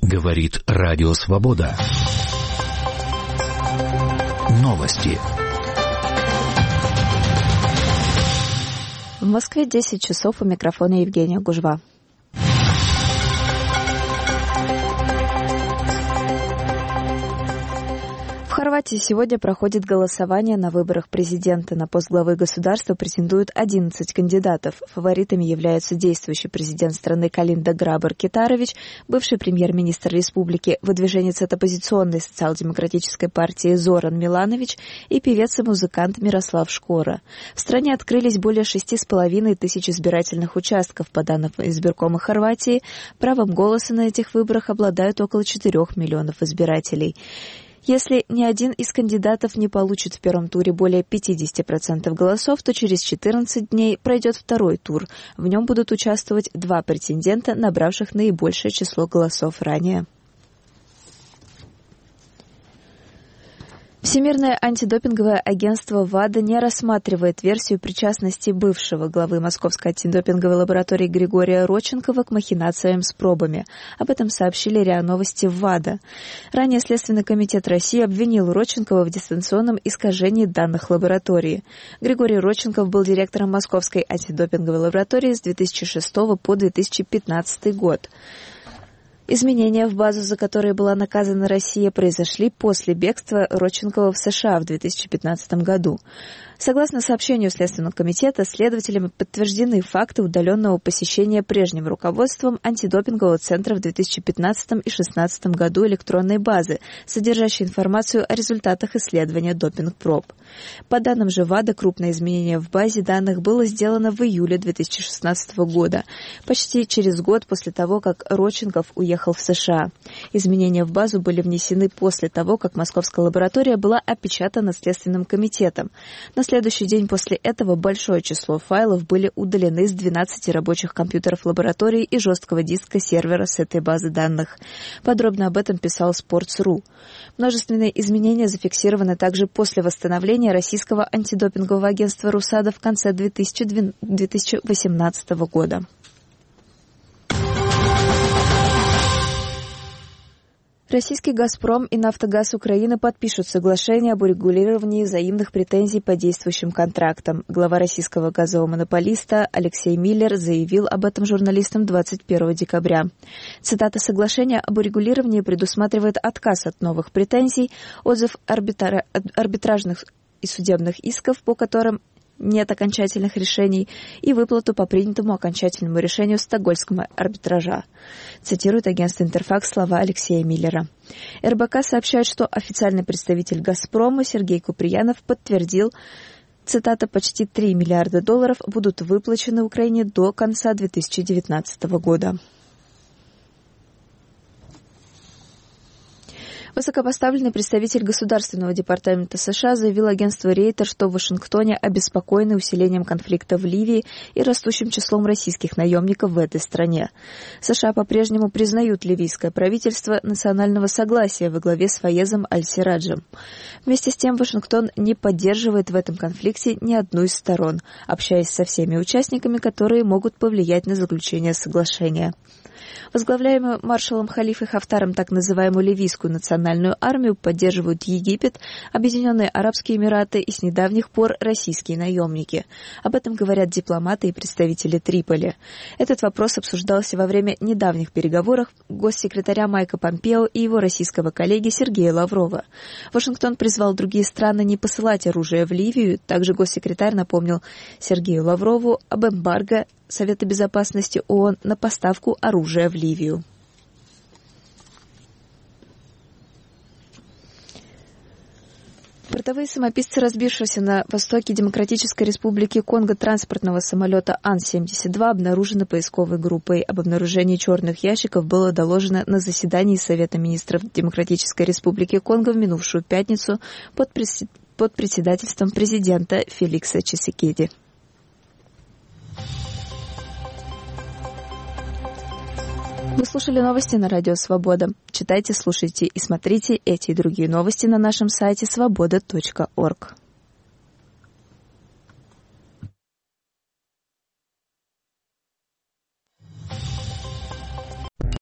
Говорит Радио Свобода. Новости. В Москве 10 часов, у микрофона Евгения Гужва. В Хорватии сегодня проходит голосование на выборах президента. На пост главы государства претендуют 11 кандидатов. Фаворитами являются действующий президент страны Колинда Грабар-Китарович, бывший премьер-министр республики, выдвиженец от оппозиционной социал-демократической партии Зоран Миланович и певец и музыкант Мирослав Шкора. В стране открылись более 6,5 тысяч избирательных участков. По данным избиркома Хорватии, правом голоса на этих выборах обладают около 4 миллионов избирателей. Если ни один из кандидатов не получит в первом туре более 50% голосов, то через 14 дней пройдет второй тур. В нем будут участвовать 2 претендента, набравших наибольшее число голосов ранее. Всемирное антидопинговое агентство ВАДА не рассматривает версию причастности бывшего главы Московской антидопинговой лаборатории Григория Родченкова к махинациям с пробами. Об этом сообщили РИА Новости в ВАДА. Ранее Следственный комитет России обвинил Родченкова в дистанционном искажении данных лаборатории. Григорий Родченков был директором Московской антидопинговой лаборатории с 2006 по 2015 год. Изменения в базу, за которые была наказана Россия, произошли после бегства Родченкова в США в 2015 году. Согласно сообщению Следственного комитета, следователями подтверждены факты удаленного посещения прежним руководством антидопингового центра в 2015 и 2016 году электронной базы, содержащей информацию о результатах исследования допинг-проб. По данным же ВАДА, крупное изменение в базе данных было сделано в июле 2016 года, почти через год после того, как Родченков уехал в США. Изменения в базу были внесены после того, как московская лаборатория была опечатана Следственным комитетом. На следующий день после этого большое число файлов были удалены с 12 рабочих компьютеров лаборатории и жесткого диска сервера с этой базы данных. Подробно об этом писал Sports.ru. Множественные изменения зафиксированы также после восстановления российского антидопингового агентства РУСАДА в конце 2018 года. Российский «Газпром» и «Нафтогаз Украины» подпишут соглашение об урегулировании взаимных претензий по действующим контрактам. Глава российского газового монополиста Алексей Миллер заявил об этом журналистам 21 декабря. Цитата: «Соглашение об урегулировании предусматривает отказ от новых претензий, отзыв арбитражных и судебных исков, по которым нет окончательных решений, и выплату по принятому окончательному решению Стокгольмского арбитража», цитирует агентство «Интерфакс» слова Алексея Миллера. РБК сообщает, что официальный представитель «Газпрома» Сергей Куприянов подтвердил, цитата: «почти $3 миллиарда будут выплачены Украине до конца 2019 года». Высокопоставленный представитель Государственного департамента США заявил агентству Рейтер, что в Вашингтоне обеспокоены усилением конфликта в Ливии и растущим числом российских наемников в этой стране. США по-прежнему признают ливийское правительство национального согласия во главе с Фаезом Аль-Сираджем. Вместе с тем Вашингтон не поддерживает в этом конфликте ни одну из сторон, общаясь со всеми участниками, которые могут повлиять на заключение соглашения. Возглавляемую маршалом Халифой Хафтаром так называемую ливийскую национальную армию поддерживают Египет, Объединенные Арабские Эмираты и с недавних пор российские наемники. Об этом говорят дипломаты и представители Триполи. Этот вопрос обсуждался во время недавних переговоров госсекретаря Майка Помпео и его российского коллеги Сергея Лаврова. Вашингтон призвал другие страны не посылать оружие в Ливию. Также госсекретарь напомнил Сергею Лаврову об эмбарго Совета безопасности ООН на поставку оружия в Ливию. Бортовые самописцы разбившегося на востоке Демократической Республики Конго транспортного самолета Ан-72 обнаружены поисковой группой. Об обнаружении черных ящиков было доложено на заседании Совета министров Демократической Республики Конго в минувшую пятницу под председательством президента Феликса Чисекеди. Вы слушали новости на Радио Свобода. Читайте, слушайте и смотрите эти и другие новости на нашем сайте svoboda.org.